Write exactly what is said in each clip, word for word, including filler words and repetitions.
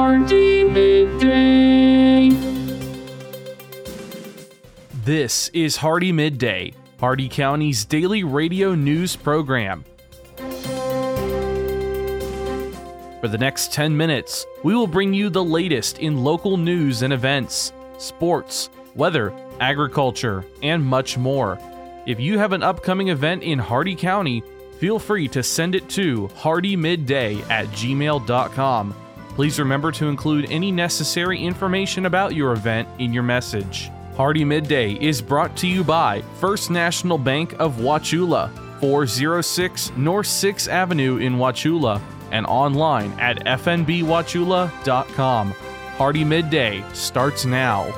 Hardy Midday. This is Hardy Midday, Hardy County's daily radio news program. For the next ten minutes, we will bring you the latest in local news and events, sports, weather, agriculture, and much more. If you have an upcoming event in Hardy County, feel free to send it to hardy midday at gmail dot com. Please remember to include any necessary information about your event in your message. Hardy Midday is brought to you by First National Bank of Wauchula, four oh six North sixth Avenue in Wauchula, and online at f n b wauchula dot com. Hardy Midday starts now.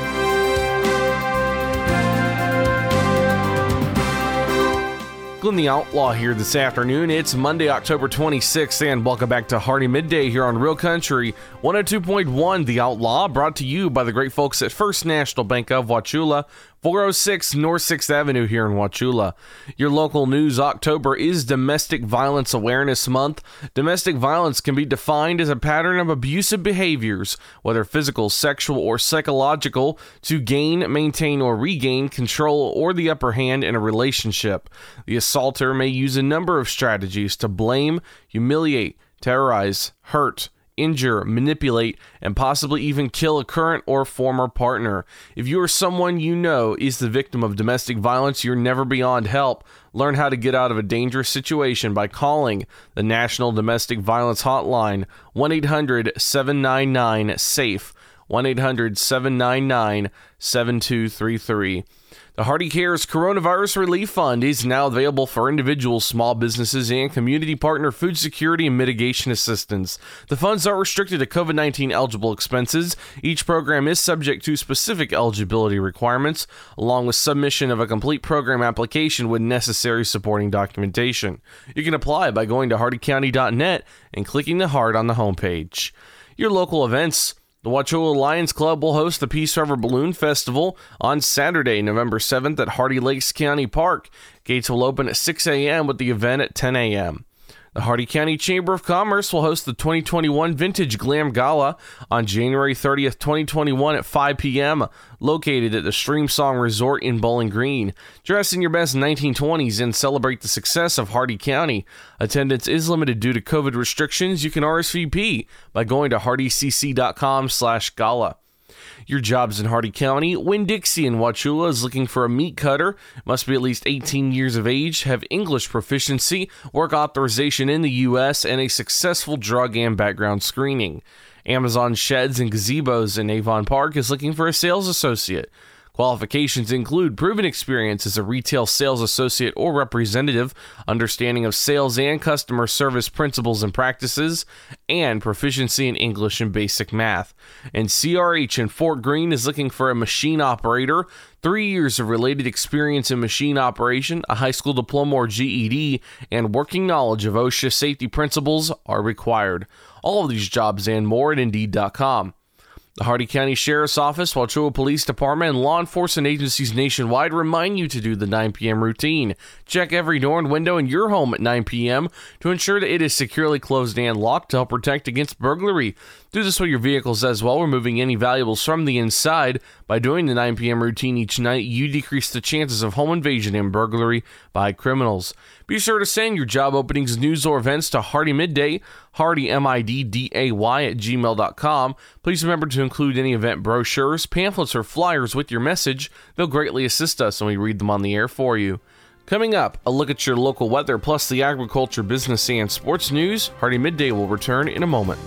Glenn the Outlaw here this afternoon. It's Monday, October twenty-sixth, and welcome back to Hardy Midday here on Real Country one oh two point one The Outlaw, brought to you by the great folks at First National Bank of Wauchula, four oh six North sixth Avenue here in Wauchula. Your local news. October is Domestic Violence Awareness Month. Domestic violence can be defined as a pattern of abusive behaviors, whether physical, sexual, or psychological, to gain, maintain, or regain control or the upper hand in a relationship. The assaulter may use a number of strategies to blame, humiliate, terrorize, hurt, injure, manipulate, and possibly even kill a current or former partner. If you or someone you know is the victim of domestic violence, you're never beyond help. Learn how to get out of a dangerous situation by calling the National Domestic Violence Hotline, one eight hundred seven nine nine SAFE, one eight hundred seven nine nine seven two three three. The Hardy Cares Coronavirus Relief Fund is now available for individuals, small businesses, and community partner food security and mitigation assistance. The funds are restricted to covid nineteen eligible expenses. Each program is subject to specific eligibility requirements, along with submission of a complete program application with necessary supporting documentation. You can apply by going to hardy county dot net and clicking the heart on the homepage. Your local events. The Wauchula Lions Club will host the Peace River Balloon Festival on Saturday, November seventh at Hardy Lakes County Park. Gates will open at six a.m. with the event at ten a.m. The Hardy County Chamber of Commerce will host the twenty twenty-one Vintage Glam Gala on January thirtieth, twenty twenty-one at five p.m., located at the Stream Song Resort in Bowling Green. Dress in your best nineteen twenties and celebrate the success of Hardy County. Attendance is limited due to COVID restrictions. You can R S V P by going to hardy c c dot com slash gala. Your jobs in Hardy County. Winn-Dixie in Wauchula is looking for a meat cutter. Must be at least eighteen years of age, have English proficiency, work authorization in the U S, and a successful drug and background screening. Amazon Sheds and Gazebos in Avon Park is looking for a sales associate. Qualifications include proven experience as a retail sales associate or representative, understanding of sales and customer service principles and practices, and proficiency in English and basic math. And C R H in Fort Greene is looking for a machine operator. Three years of related experience in machine operation, a high school diploma or G E D, and working knowledge of OSHA safety principles are required. All of these jobs and more at Indeed dot com. The Hardy County Sheriff's Office, Wauchula Police Department, and law enforcement agencies nationwide remind you to do the nine p.m. routine. Check every door and window in your home at nine p.m. to ensure that it is securely closed and locked to help protect against burglary. Do this with your vehicles as well, removing any valuables from the inside. By doing the nine p.m. routine each night, you decrease the chances of home invasion and burglary by criminals. Be sure to send your job openings, news, or events to Hardy Midday, Hardy, M I D D A Y, at gmail dot com. Please remember to include any event brochures, pamphlets, or flyers with your message. They'll greatly assist us when we read them on the air for you. Coming up, a look at your local weather, plus the agriculture, business, and sports news. Hardy Midday will return in a moment.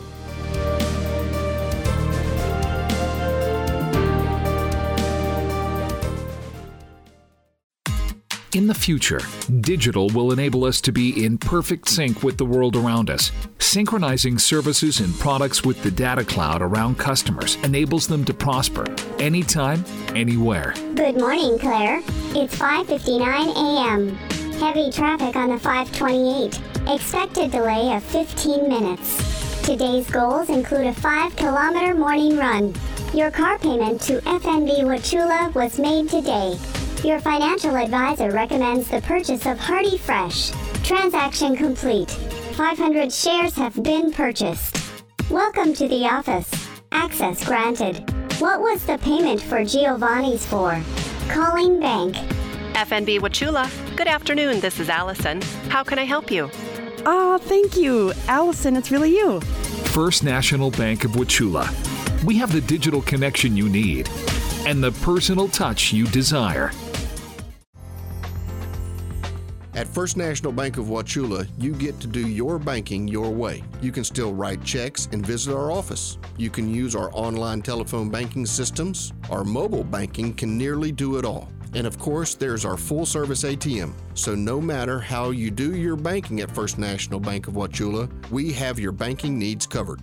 In the future, digital will enable us to be in perfect sync with the world around us. Synchronizing services and products with the data cloud around customers enables them to prosper anytime, anywhere. Good morning, Claire. It's five fifty-nine a.m. Heavy traffic on the five twenty-eight. Expected delay of fifteen minutes. Today's goals include a five kilometer morning run. Your car payment to F N B Wauchula was made today. Your financial advisor recommends the purchase of Hardy Fresh. Transaction complete. five hundred shares have been purchased. Welcome to the office. Access granted. What was the payment for Giovanni's for? Calling bank. F N B Wauchula. Good afternoon, this is Allison. How can I help you? Oh, thank you. Allison, it's really you. First National Bank of Wauchula. We have the digital connection you need and the personal touch you desire. At First National Bank of Wauchula, you get to do your banking your way. You can still write checks and visit our office. You can use our online telephone banking systems. Our mobile banking can nearly do it all. And of course, there's our full-service A T M. So no matter how you do your banking at First National Bank of Wauchula, we have your banking needs covered.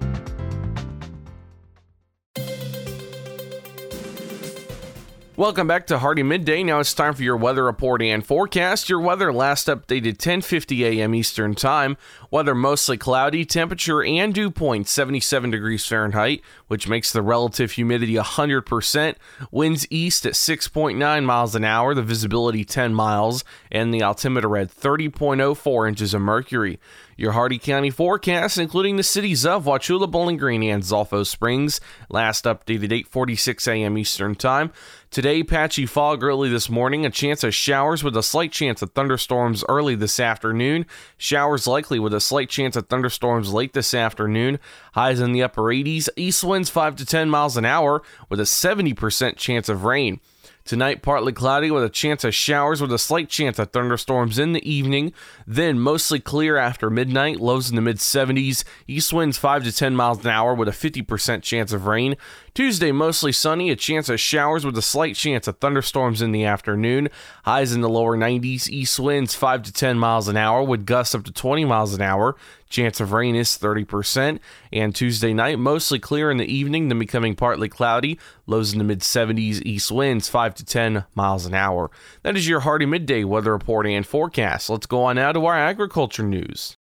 Welcome back to Hardee Midday. Now it's time for your weather report and forecast. Your weather last updated ten fifty a.m. Eastern Time. Weather mostly cloudy. Temperature and dew point seventy-seven degrees Fahrenheit, which makes the relative humidity one hundred percent. Winds east at six point nine miles an hour. The visibility ten miles. And the altimeter at thirty point oh four inches of mercury. Your Hardee County forecast, including the cities of Wauchula, Bowling Green, and Zolfo Springs, last updated eight forty-six a.m. Eastern Time. Today, patchy fog early this morning, a chance of showers with a slight chance of thunderstorms early this afternoon. Showers likely with a slight chance of thunderstorms late this afternoon. Highs in the upper eighties, east winds five to ten miles an hour with a seventy percent chance of rain. Tonight, partly cloudy with a chance of showers with a slight chance of thunderstorms in the evening. Then mostly clear after midnight, lows in the mid seventies. East winds five to ten miles an hour with a fifty percent chance of rain. Tuesday, mostly sunny, a chance of showers with a slight chance of thunderstorms in the afternoon. Highs in the lower nineties. East winds five to ten miles an hour with gusts up to twenty miles an hour. Chance of rain is thirty percent. And Tuesday night, mostly clear in the evening, then becoming partly cloudy. Lows in the mid seventies, east winds five to ten miles an hour. That is your Hardee Midday weather report and forecast. Let's go on now to our agriculture news.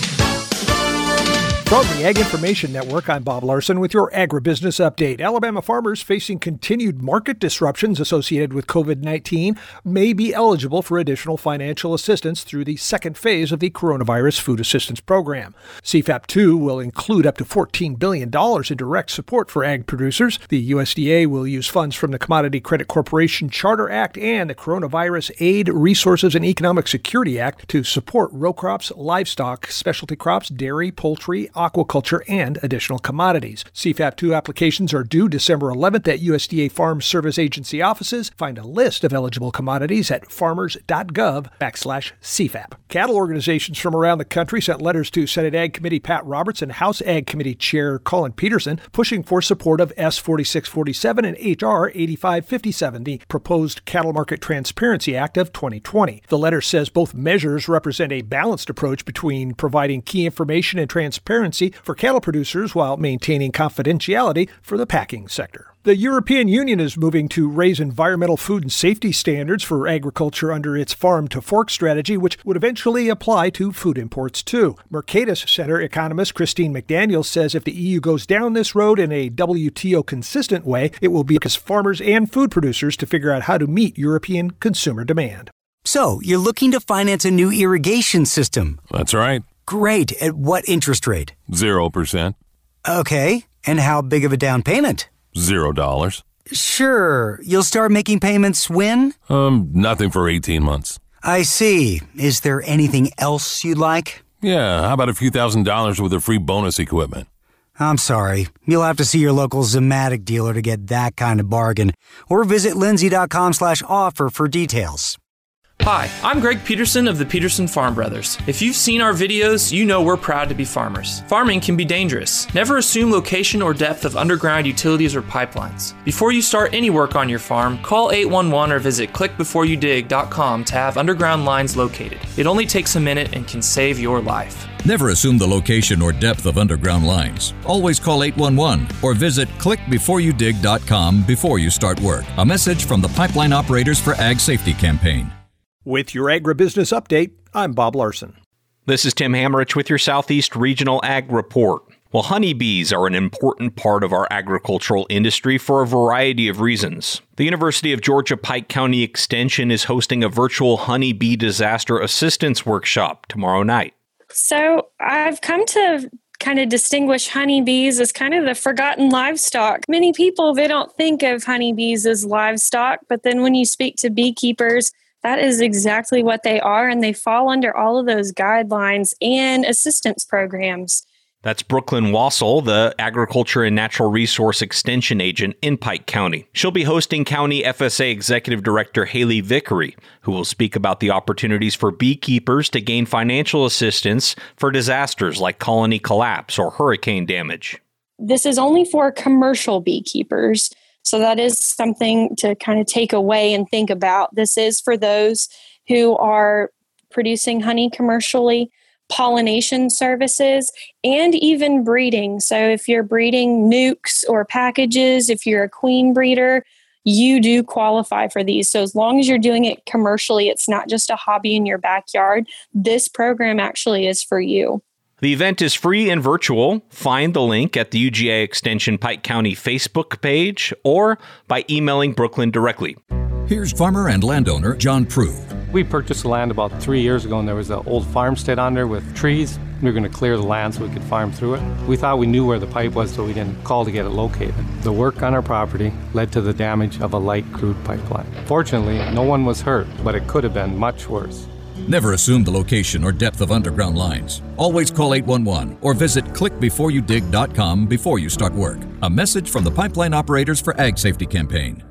From the Ag Information Network, I'm Bob Larson with your agribusiness update. Alabama farmers facing continued market disruptions associated with covid nineteen may be eligible for additional financial assistance through the second phase of the Coronavirus Food Assistance Program. C F A P two will include up to fourteen billion dollars in direct support for ag producers. The U S D A will use funds from the Commodity Credit Corporation Charter Act and the Coronavirus Aid, Resources, and Economic Security Act to support row crops, livestock, specialty crops, dairy, poultry, aquaculture, and additional commodities. C F A P two applications are due December eleventh at U S D A Farm Service Agency offices. Find a list of eligible commodities at farmers.gov backslash CFAP. Cattle organizations from around the country sent letters to Senate Ag Committee Pat Roberts and House Ag Committee Chair Colin Peterson pushing for support of S forty-six forty-seven and H R eighty-five fifty-seven, the proposed Cattle Market Transparency Act of twenty twenty. The letter says both measures represent a balanced approach between providing key information and transparency for cattle producers while maintaining confidentiality for the packing sector. The European Union is moving to raise environmental food and safety standards for agriculture under its farm-to-fork strategy, which would eventually apply to food imports too. Mercatus Center economist Christine McDaniel says if the E U goes down this road in a W T O-consistent way, it will be because farmers and food producers to figure out how to meet European consumer demand. So, you're looking to finance a new irrigation system? That's right. Great. At what interest rate? Zero percent. Okay. And how big of a down payment? Zero dollars. Sure. You'll start making payments when? Um, nothing for eighteen months. I see. Is there anything else you'd like? Yeah, how about a few thousand dollars with a free bonus equipment? I'm sorry. You'll have to see your local Zematic dealer to get that kind of bargain. Or visit lindsay.com slash offer for details. Hi, I'm Greg Peterson of the Peterson Farm Brothers. If you've seen our videos, you know we're proud to be farmers. Farming can be dangerous. Never assume location or depth of underground utilities or pipelines. Before you start any work on your farm, call eight one one or visit click before you dig dot com to have underground lines located. It only takes a minute and can save your life. Never assume the location or depth of underground lines. Always call eight one one or visit click before you dig dot com before you start work. A message from the Pipeline Operators for Ag Safety campaign. With your agribusiness update, I'm Bob Larson. This is Tim Hammerich with your Southeast Regional Ag Report. Well, honeybees are an important part of our agricultural industry for a variety of reasons. The University of Georgia Pike County Extension is hosting a virtual honeybee disaster assistance workshop tomorrow night. So I've come to kind of distinguish honeybees as kind of the forgotten livestock. Many people, they don't think of honeybees as livestock, but then when you speak to beekeepers, that is exactly what they are, and they fall under all of those guidelines and assistance programs. That's Brooklyn Wassel, the Agriculture and Natural Resource Extension Agent in Pike County. She'll be hosting County F S A Executive Director Haley Vickery, who will speak about the opportunities for beekeepers to gain financial assistance for disasters like colony collapse or hurricane damage. This is only for commercial beekeepers, so that is something to kind of take away and think about. This is for those who are producing honey commercially, pollination services, and even breeding. So if you're breeding nukes or packages, if you're a queen breeder, you do qualify for these. So as long as you're doing it commercially, it's not just a hobby in your backyard. This program actually is for you. The event is free and virtual. Find the link at the U G A Extension Pike County Facebook page or by emailing Brooklyn directly. Here's farmer and landowner John Prue. We purchased the land about three years ago, and there was an old farmstead on there with trees. We were going to clear the land so we could farm through it. We thought we knew where the pipe was, so we didn't call to get it located. The work on our property led to the damage of a light crude pipeline. Fortunately, no one was hurt, but it could have been much worse. Never assume the location or depth of underground lines. Always call eight one one or visit click before you dig dot com before you start work. A message from the Pipeline Operators for Ag Safety campaign.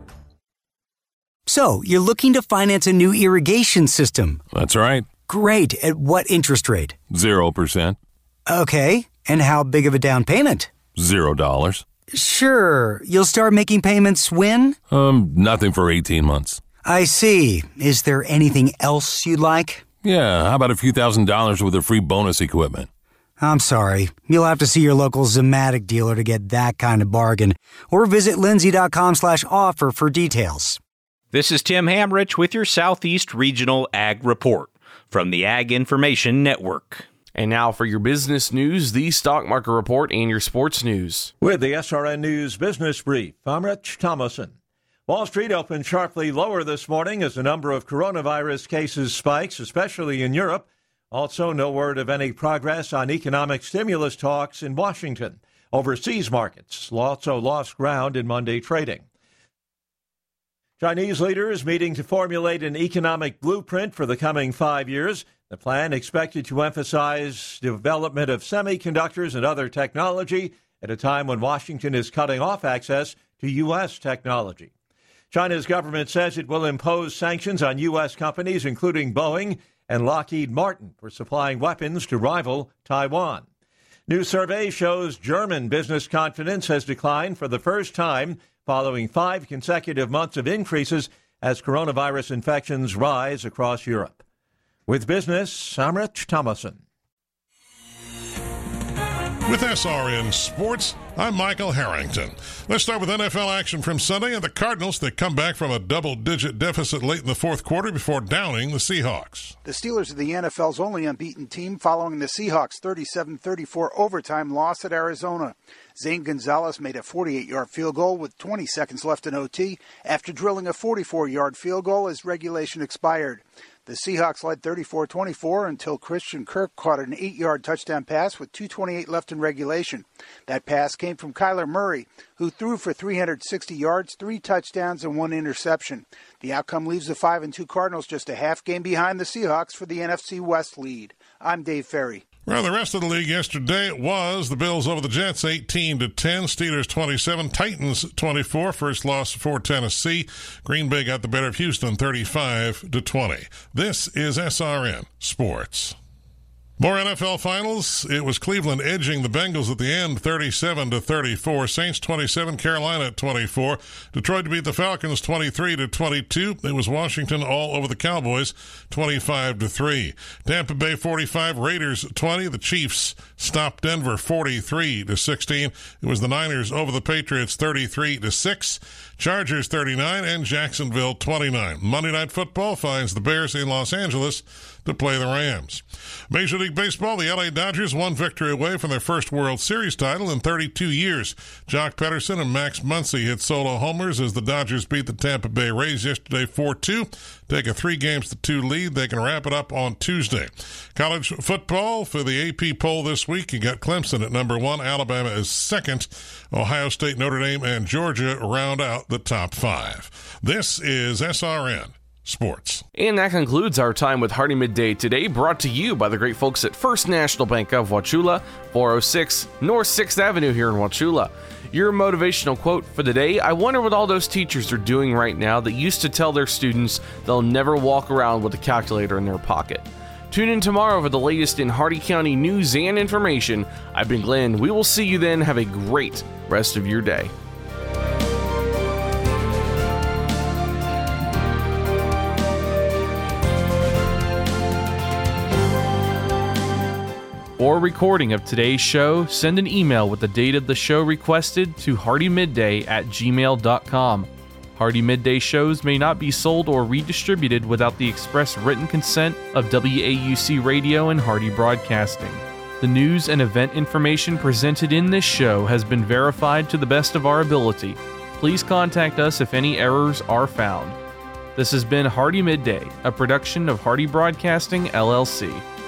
So, you're looking to finance a new irrigation system. That's right. Great. At what interest rate? Zero percent. Okay. And how big of a down payment? Zero dollars. Sure. You'll start making payments when? Um, nothing for eighteen months. I see. Is there anything else you'd like? Yeah, how about a few thousand dollars with a free bonus equipment? I'm sorry. You'll have to see your local Zematic dealer to get that kind of bargain. Or visit lindsay.com slash offer for details. This is Tim Hamrich with your Southeast Regional Ag Report from the Ag Information Network. And now for your business news, the stock market report, and your sports news. With the S R N News Business Brief, I'm Rich Thomason. Wall Street opened sharply lower this morning as the number of coronavirus cases spikes, especially in Europe. Also, no word of any progress on economic stimulus talks in Washington. Overseas markets also lost ground in Monday trading. Chinese leaders meeting to formulate an economic blueprint for the coming five years. The plan expected to emphasize development of semiconductors and other technology at a time when Washington is cutting off access to U S technology. China's government says it will impose sanctions on U S companies, including Boeing and Lockheed Martin, for supplying weapons to rival Taiwan. New survey shows German business confidence has declined for the first time following five consecutive months of increases as coronavirus infections rise across Europe. With business, I'm Rich Thomason. With S R N Sports, I'm Michael Harrington. Let's start with N F L action from Sunday and the Cardinals. They come back from a double-digit deficit late in the fourth quarter before downing the Seahawks. The Steelers are the N F L's only unbeaten team following the Seahawks' thirty-seven thirty-four overtime loss at Arizona. Zane Gonzalez made a forty-eight-yard field goal with twenty seconds left in O T after drilling a forty-four-yard field goal as regulation expired. The Seahawks led thirty-four twenty-four until Christian Kirk caught an eight-yard touchdown pass with two twenty-eight left in regulation. That pass came from Kyler Murray, who threw for three hundred sixty yards, three touchdowns, and one interception. The outcome leaves the five and two Cardinals just a half game behind the Seahawks for the N F C West lead. I'm Dave Ferry. Well, the rest of the league yesterday, it was the Bills over the Jets, eighteen to ten. Steelers twenty-seven, Titans twenty-four. First loss for Tennessee. Green Bay got the better of Houston, thirty-five to twenty. This is S R N Sports. More N F L finals. It was Cleveland edging the Bengals at the end, thirty-seven to thirty-four. Saints twenty-seven, Carolina at twenty-four. Detroit to beat the Falcons twenty-three to twenty-two. It was Washington all over the Cowboys, twenty-five to three. Tampa Bay forty-five, Raiders twenty. The Chiefs stopped Denver forty-three to sixteen. It was the Niners over the Patriots thirty-three to six. Chargers thirty-nine and Jacksonville twenty-nine. Monday Night Football finds the Bears in Los Angeles to play the Rams. Major League Baseball, the L A Dodgers one victory away from their first World Series title in thirty-two years. Jock Pederson and Max Muncy hit solo homers as the Dodgers beat the Tampa Bay Rays yesterday four two. Take a three games to two lead. They can wrap it up on Tuesday. College football for the A P poll this week. You got Clemson at number one. Alabama is second. Ohio State, Notre Dame, and Georgia round out the top five. This is S R N Sports. And that concludes our time with Hardee Midday today, brought to you by the great folks at First National Bank of Wauchula, four oh six North sixth Avenue here in Wauchula. Your motivational quote for the day: I wonder what all those teachers are doing right now that used to tell their students they'll never walk around with a calculator in their pocket. Tune in tomorrow for the latest in Hardee County news and information. I've been Glenn. We will see you then. Have a great rest of your day. For a recording of today's show, send an email with the date of the show requested to hardymidday at gmail dot com. Hardee Midday shows may not be sold or redistributed without the express written consent of W A U C Radio and Hardee Broadcasting. The news and event information presented in this show has been verified to the best of our ability. Please contact us if any errors are found. This has been Hardee Midday, a production of Hardee Broadcasting, L L C.